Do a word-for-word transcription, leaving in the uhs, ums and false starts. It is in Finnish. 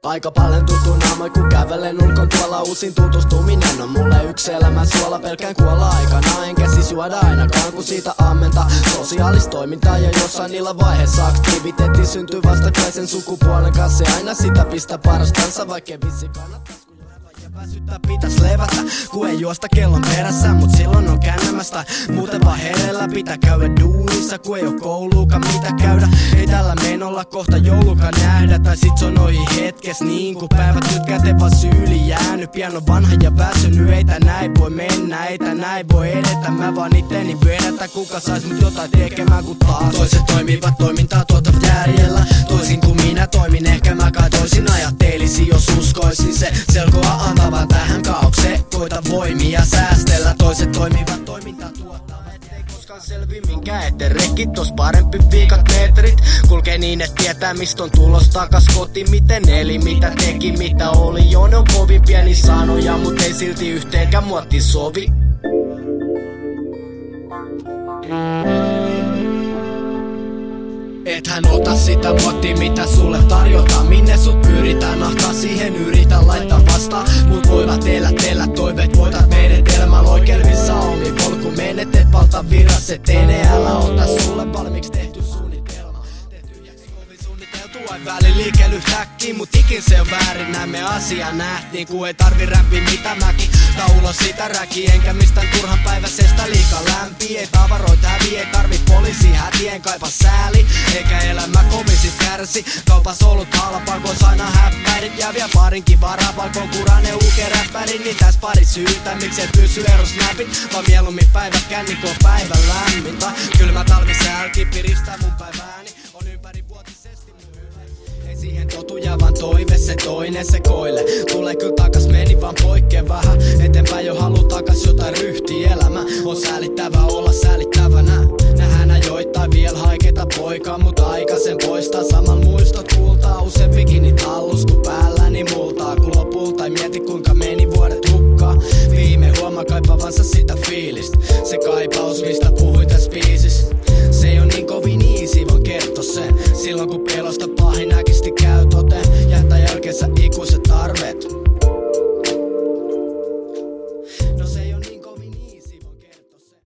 Aika paljon tuttu naamoi kun kävelen ulkon tuolla. Uusin tutustuminen on mulle yksi elämän suola. Pelkään kuolla aikana enkä siis juoda ainakaan kun siitä ammenta. Sosiaalista toimintaa ja jossain niillä vaiheessa aktiviteetti syntyy vastakkaisen sukupuolen kanssa. Ja aina sitä pistä parastansa vaikkei vissi kannattais. Väsyttää pitäis levätä, kun ei juosta kellon perässä. Mut silloin on käännämästä, muuten vaan hereillä pitää käydä duunissa. Kun ei oo kouluukaan mitä käydä. Ei tällä menolla kohta joulukaan nähdä. Tai sit se on ohi hetkes niin kun päivät nyt käteen vaan syyli jäänyt. Pian on vanha ja väsynyt, ei tää näin voi mennä. Ei tää näin voi edetä, mä vaan iteni vedätä. Kuka sais mut jotain tekemään kun taas toiset toimivat toimintaa tuota järjellä. Toisin kuin minä toimin, ehkä mä kai toisin ajattelisin. Jos uskoisin se selkoa antavan tähän kaaukseen. Koita voimia säästellä, toiset toimivat toimintaa tuottavat. Ei koskaan selvi minkä ette rekit, ois parempi viikat metrit. Kulkee niin et tietää mistä on tulos takas koti. Miten eli, mitä teki, mitä oli. Jo ne on kovin pieni sanoja, mut ei silti yhteenkään muotti sovi. Ethän ota sitä muottia mitä sulle tarjotaan. Minne sut pyritään nahtaa siihen yritä laittaa vastaan. Mut voivat elätellä toiveet voitat menetelmä. Loikelmissa omi polku menetet valta viras etene. Älä ota sulle valmiiksi tehty suunnitelma. Tee tyhjäksi kovin suunniteltu ai väli liike yhtäkkiä. Mut ikin se on väärin näin me asia nähtiin. Ku ei tarvi rämpi mitä mäkin. Tai ulos sitä räki enkä mistään turhan päiväsestä liikaa lämpi. Ei tavaroit hävi, ei tarvi poliisi häti. En kaipa sääli, eikä elämä kovin sit kärsi. Kaupas ollut halpaa, vois aina häppärit. Ja vielä parin kivaa rapalkoon kurane uuke räppäri. Niin täs pari syytä, miksi et pysy eros näpit. Vaan mieluummin päivät kännikko päivän lämmin. Tai kylmä talvisälki piristää mun päivääni. On ympärivuotisesti mun hyvä. Ei siihen totuja vaan toive, se toinen sekoile. Tulee kyllä takas, meni vaan poikkeen vähän. Eteenpäin jo halu takas jotain ryhtiä. Elämä on säälittävä olla säälittävänä. Nähdään ajoittain vielä haikeita poikaa, mutta aika sen poistaa. Saman muistot kuultaa, useampikin niitä hallus kun päälläni multaa. Kun lopulta ei mieti kuinka meni vuodet hukkaa. Viime huomaa kaipavansa sitä fiilistä. Se kaipaus mistä puhuin tässä biisissä. Se ei oo niin kovin easy, voin kertoa sen. Silloin kun pelosta